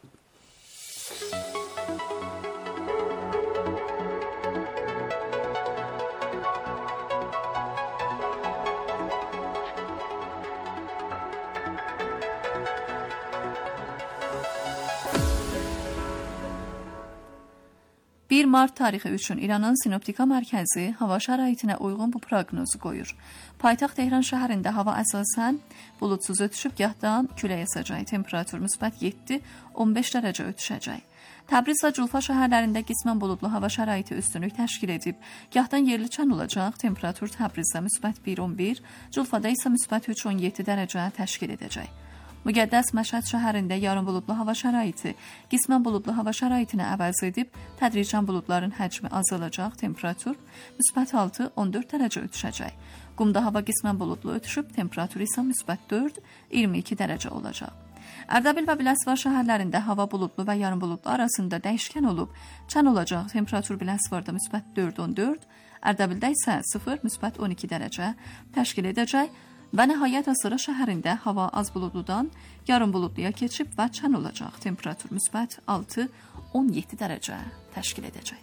bir mart tarixi üçün İranın Sinoptika Mərkəzi hava şəraitinə uyğun bu proqnozu qoyur. Paytaxt Tehran şəhərində hava əsasən buludsuz ötüşüb, gahdan külək əsəcək, temperatur müsbət yeddi on beş dərəcə ötüşəcək. Təbriz və Culfa şəhərlərində qismən buludlu hava şəraiti üstünlük təşkil edib, gahdan yerli çən olacaq, temperatur Təbrizdə müsbət bir on bir, Culfada isə müsbət üç on yeddi dərəcə təşkil edəcək. Müqəddəs Məşhəd şəhərində yarın buludlu hava şəraiti qismən buludlu hava şəraitinə əvəz edib, tədricən buludların həcmi azalacaq, temperatur müsbət altı on dörd dərəcə ötüşəcək. Qumda hava qismən buludlu ötüşüb, temperatur isə müsbət dörd iyirmi iki dərəcə olacaq. Ərdəbil və Biləsuvar şəhərlərində hava buludlu və yarın buludlu arasında dəyişkən olub, çən olacaq, temperatur Biləsuvarda müsbət dörd on dörd, Ərdəbildə isə sıfır müsbət on iki dərəcə təşkil edəcək. Və nəhayət Asıra şəhərində hava az buludludan yarın buludluya keçib və çən olacaq. Temperatur müsbət altı on yeddi dərəcə təşkil edəcək.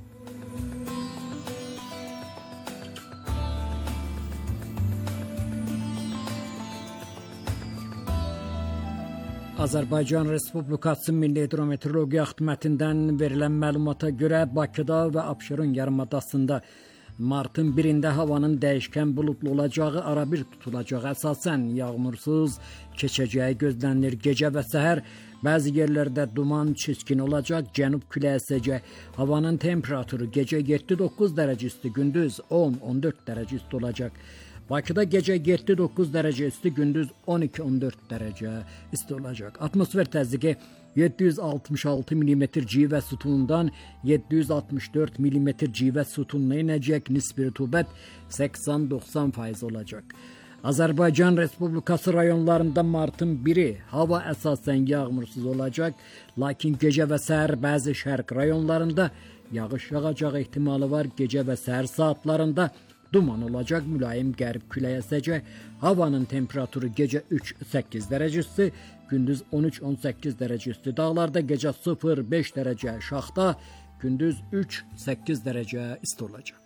Azərbaycan Respublikası Milli Hidrometeorologiya Xidmətindən verilən məlumata görə Bakıda və Abşeron yarımadasında martın birində havanın dəyişkən buludlu olacağı, arabir tutulacağı, əsasən yağmursuz keçəcəyi gözlənilir. Gecə və səhər bəzi yerlərdə duman çiskin olacaq, cənub küləyi əsəcək. Havanın temperaturu gecə yeddi doqquz dərəcə isti, gündüz on on dörd dərəcə isti olacaq. Bakıda gecə yeddi doqquz dərəcə isti, gündüz on iki on dörd dərəcə isti olacaq. Atmosfer təzyiqi yeddi yüz altmış altı millimetr civə sütunundan yeddi yüz altmış dörd millimetr civə sütununa inəcək, nisbi rütubət səksən doxsan faiz olacaq. Azərbaycan Respublikası rayonlarında martın biri hava əsasən yağmursuz olacaq, lakin gecə və səhər bəzi şərq rayonlarında yağış yağacağı ehtimalı var. Gecə və səhər saatlarında duman olacaq, mülayim qərb küləyi əsəcək. Havanın temperaturu gecə üç səkkiz dərəcə isti, gündüz on üç on səkkiz dərəcə isti. Dağlarda gecə sıfır beş dərəcə, Şaxta gündüz üç səkkiz dərəcə isti olacaq.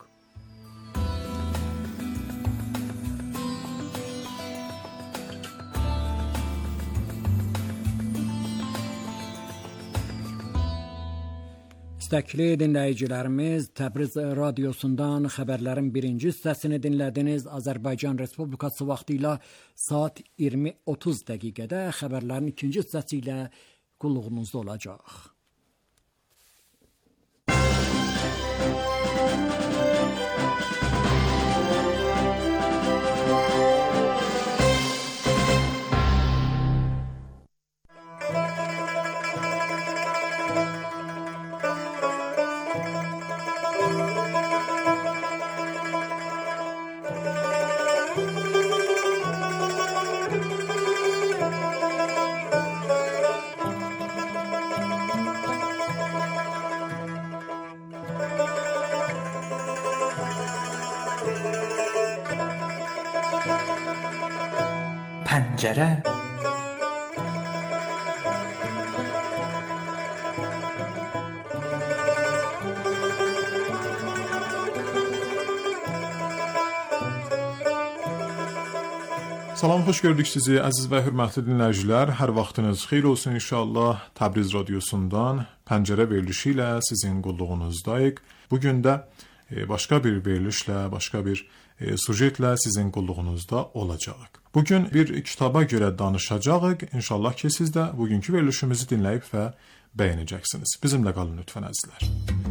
İstəkli dinləyicilərimiz, Təbriz radiosundan xəbərlərin birinci hissəsini dinlədiniz. Azərbaycan Respublikası vaxtı ilə saat iyirmi otuz dəqiqədə xəbərlərin ikinci hissəsi ilə qulluğunuzda olacaq. پنجره. Salam, xoş gördük sizi əziz və hörmətli dinləyicilər. Hər vaxtınız xeyir olsun inşallah. Təbriz radiosundan Pəncərə verilişi ilə sizin qulluğunuzdayıq. Bugün də başqa bir verilişlə, başqa bir sujetlə sizin qulluğunuzda olacağıq. Bugün bir kitaba görə danışacağıq. İnşallah ki, siz də bugünkü verilişimizi dinləyib və bəyənəcəksiniz. Bizimlə qalın lütfən əzizlər.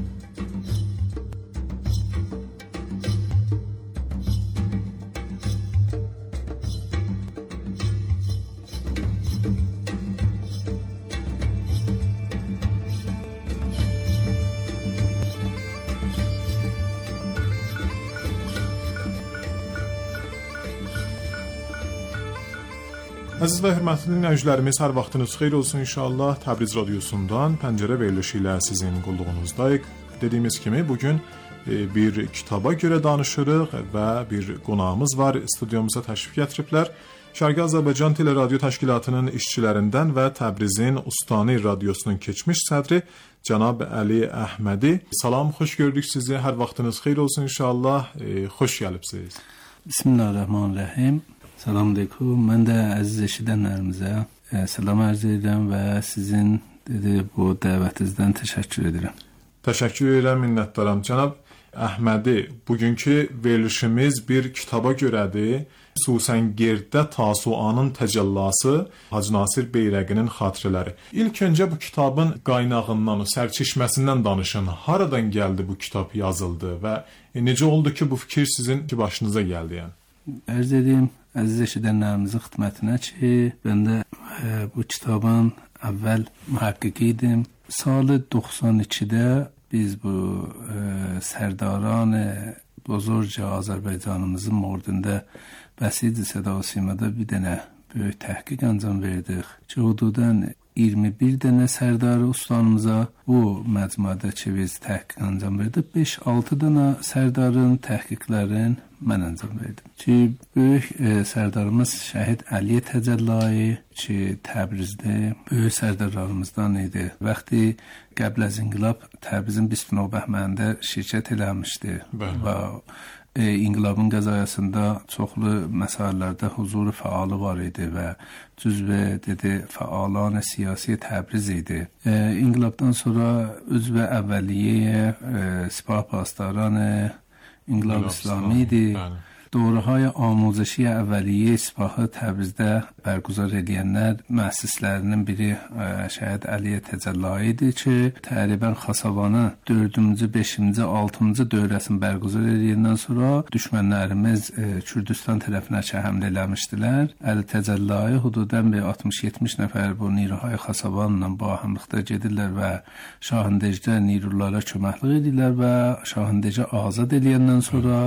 Əziz və hörmətli dinləyicilərimiz, hər vaxtınız xeyir olsun inşallah. Təbriz radiosundan Pəncərə verilişi ilə sizin qulluğunuzdayıq. Dediyimiz kimi bugün bir kitaba görə danışırıq və bir qonağımız var. Studiyamıza təşrif gətiriblər. Şərqi Azərbaycan Teleradio Təşkilatının işçilərindən və Təbrizin Ustani Radiosunun keçmiş sədri Cənab Əli Əhmədi. Salam, xoş gördük sizi. Hər vaxtınız xeyir olsun inşallah. Xoş gəlibsiniz. Bismillahirrahmanirrahim. Salam aleykum. Mən də əziz eşidənlərimizə salam arz edirəm və sizin dedi, bu dəvətinizdən təşəkkür edirəm. Təşəkkür edirəm, minnətdaram. Cənab Əhmədi, bugünkü verilişimiz bir kitaba görədir. Susəngirdə Tasuanın təcəllası, Hacı Nasir Beyrəqinin xatirələri. İlk öncə bu kitabın qaynağından, sərçişməsindən danışın. Haradan gəldi bu kitab yazıldı və necə oldu ki, bu fikir sizin başınıza gəldi? Yəni? Ərz edeyim əziz eşidənlərimizin xidmətinə ki, mən də e, bu kitabın əvvəl mühəqqiqi idim. Salı doxsan ikidə biz bu e, sərdaran buzurca Azərbaycanımızın mordunda Bəsid-i Səda-Simada bir dənə böyük təhqiq ancam verdik ki, hududan iyirmi bir dənə sərdarı ustanımıza bu məcmuada ki, biz təhqiq ancam verdik. beş altı dənə sərdarın təhqiqlərin mən ancam verdim. Ki, böyük e, sərdarımız Şəhid Əliyə Təcəllayı ki, Təbrizdə böyük sərdarlarımızdan idi. Vaxtı qəbl az inqilab Təbrizin Bismillah bəhmənində şirkət eləmişdi. Və e, inqilabın qəzayasında çoxlu məsələlərdə huzuru fəalı var idi və cüzvə dedi fəalan siyasi Təbriz idi. E, inqilabdan sonra üzvə əvvəliyyə e, Sipah Pastaranı İnqilab İslami idi. Doğruhay amuzəşi əvvəliyyə Sipahı Təbrizdə bərquzar edənlər müəssislərinin biri Şəhid Əliyə Təcəllayı idi ki, təqribən Xasavanı dördüncü, beşinci, altıncı dövrəsini bərquzar edəndən sonra düşmənlərimiz e, Kürdistan tərəfinə həmlə eləmişdilər. Əli Təcəllayı hududən bir altmış yetmiş nəfər bu Niruhay Xasavanla bahamlıqda gedirlər və Şahindejdə Nirulara köməklik edirlər və Şahindejə azad edəndən sonra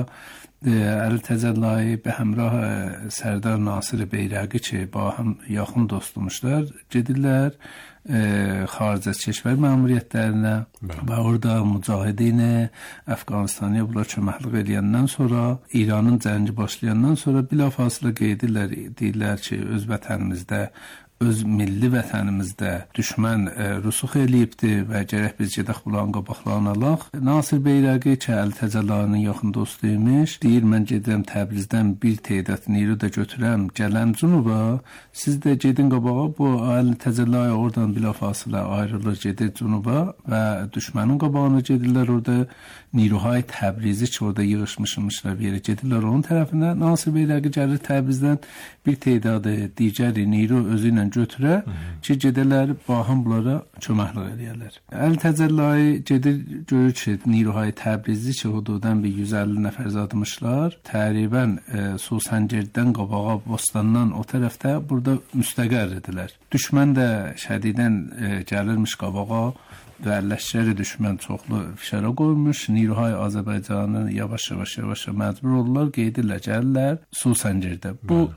Əli Təcəllayı və həmrah Sərdar Nasir Beyrəqi ki, ba həm yaxın dostumuşlar, gedirlər e, xaricə keşvər məmuriyyətlərinə və orada mücahidinə Əfqanistaniya bunlar köməklik edəndən sonra İranın cəngi başlayandan sonra bilafasılə qeydirlər, deyirlər ki, öz vətənimizdə öz milli vətənimizdə düşmən e, rusuq eləyibdi və gərək biz gedək bunların qabaqlarını alaq. Nasir Beyrəqi ki, Əli Təcəllayının yaxın dostu imiş, deyir, mən gedirəm Təbrizdən bir teydət niru da götürəm, gələm Cunuba, siz də gedin qabağa. Bu Əli Təcəllay oradan bilafasılə ayrılır, gedir Cunuba və düşmənin qabağına gedirlər. Orada Niruhay Təbrizi ki, orada yığışmışmışlar bir yerə gedirlər onun tərəfinə. Nasir Beyrəqi gəlir Təbrizdən bir teydadı digəri niru özü ilə götürə ki, gedələr baham bunlara köməklik edərlər. Əli Təcəllayı gedir, görür ki, Niruhay Təbrizi ki, hududan bir yüz əlli nəfər zadmışlar. Təqribən e, Susəngirdən qabağa, Bostandan o tərəfdə burada müstəqər edilər. Düşmən də şədidən e, gəlirmiş qabağa və ləşkəri düşmən çoxlu fişara qoymuş. Niruhay Azərbaycanı yavaş-yavaş yavaş məcbur olurlar, qeydirlər, gəlirlər Susəngirdə. Bu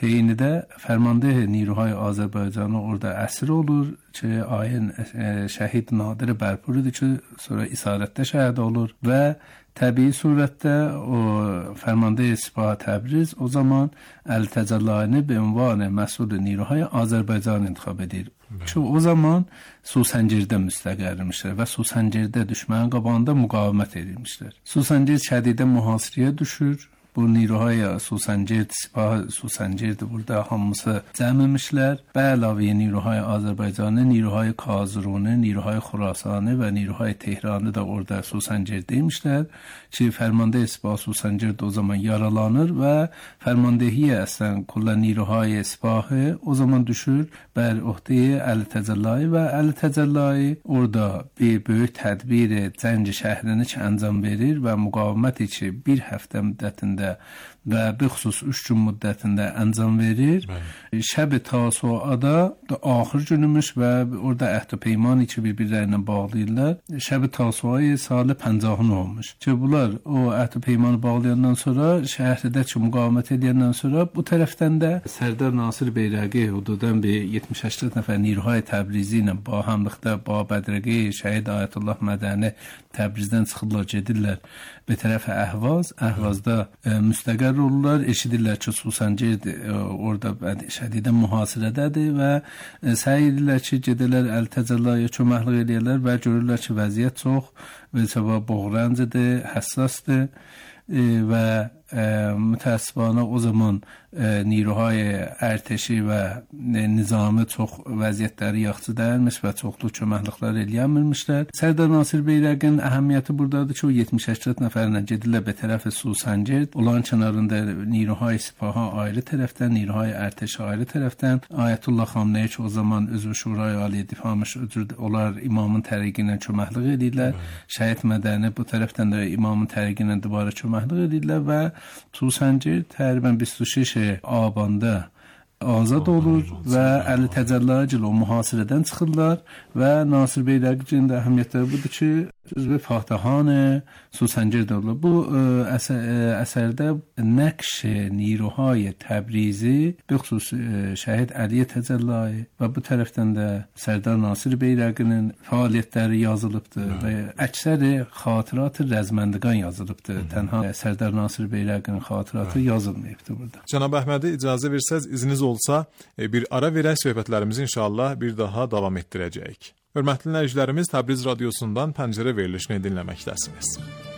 eyni də fərmandeh نیروهای Azərbaycanı orada əsir olur ki, ayin şəhid Nadir Bərpuridir ki, sonra isarətdə şəhid olur və təbii surətdə o fərmandeh Sipah Təbriz o zaman Əli Təcəllayini به عنوان مسئول نیروهای Azərbaycan intikhab edir. Ki o zaman Susəncirdə müstəqərmişlər və Susəncirdə düşmənin qabağında müqavimət edirmişlər. Susəncir şədidə mühasirəyə düşür. Bu نیروهای سوسنجرد سپاه سوسنجرد burada hamısı cəmmişlər. Və əlavə نیروهای Azərbaycanı, نیروهای Kazıruni, نیروهای Xurasani və نیروهای Tehranı da orada Susəncirdəymişlər ki, fərmandeh Sipah Susəncird o zaman yaralanır və fərmandehiyyə əslən kulla نیروهای Sipahı o zaman düşür bər öhdəyə Əli Təcəllayi və Əli Təcəllayi orada bir böyük tədbir Cəncə şəhrini ki, əncam verir və müqavimət ki, bir həftə müddətində və bixüsus üç gün müddətində əncam verir. Şəb-i Tasuada da axır günümüş və orada əhd-i peymani ki, bir-birlərinə bağlayırlar. Şəb-i Tasuayı salı pəncahın olmuş. Ki, bunlar o əhd-i peymanı bağlayandan sonra, şəhərdə ki, müqavimət edəndən sonra bu tərəfdən də Sərdar Nasir Beyrəqi hududan bir yetmiş səksən nəfər نیروهای Təbrizi ilə ba hamlıqda ba Bədrəqi, Şəhid Ayətullah Mədəni Təbrizdən çıxırlar, gedirlər bir tərəfə Əhvaz. Əhvazda e, müstəqər olurlar. Eşidirlər ki, Susəncird e, orada şədidə mühasirədədir və e, səy edirlər ki, gedərlər Əli Təcəllaya köməklik edirlər və görürlər ki, vəziyyət çox və səbəb boğrancıdır, həssasdır e, və e, mütəəssibانه o zaman e, نیروهای ارتشی və e, nizami çox vəziyyətləri yaxşı dəyərmiş və çoxlu köməkliklər eləyənmirmişlər. Sərdar Nasir Beyrəqin əhəmiyyəti buradadır ki, o yetmiş səksən nəfərlə gedirlər bir tərəfi Susəncird. Onların kənarında نیروهای Sipahı ayrı tərəfdən, نیروهای ارتشi ayrı tərəfdən. Ayətullah Xamneyi ki, o zaman üzvü Şurayı Ali Difamış onlar imamın təriqi ilə köməklik edirlər. Şəhid Mədəni bu tərəfdən də imamın təriqi ilə dibara köməklik edirlər və Susəncird təqribən iyirmi şəş abanda azad olur və Əli Təcəllayi o mühasirədən çıxırlar və Nasir Beyrəqinin də əhəmiyyətləri budur ki, üzvü Fatihان Susəncird olur. Bu əsər, əsərdə nəqş نیروهای Təbrizi, bixüsus şəhid Əli Təcəllayi və bu tərəfdən də Sərdar Nasir Beyrəqinin fəaliyyətləri yazılıbdır və əksəri xatırat Rəzməndiqan yazılıbdır. Tənha Sərdar Nasir Beyrəqinin xatıratı yazılmayıbdır burada. Cənab Əhmədi, icazə versəz, izniniz olsa bir ara verək, söhbətlərimizi inşallah bir daha davam etdirəcəyik. Hörmətli dinləyicilərimiz, Təbriz radiosundan Pəncərə verilişini dinləməkdəsiniz.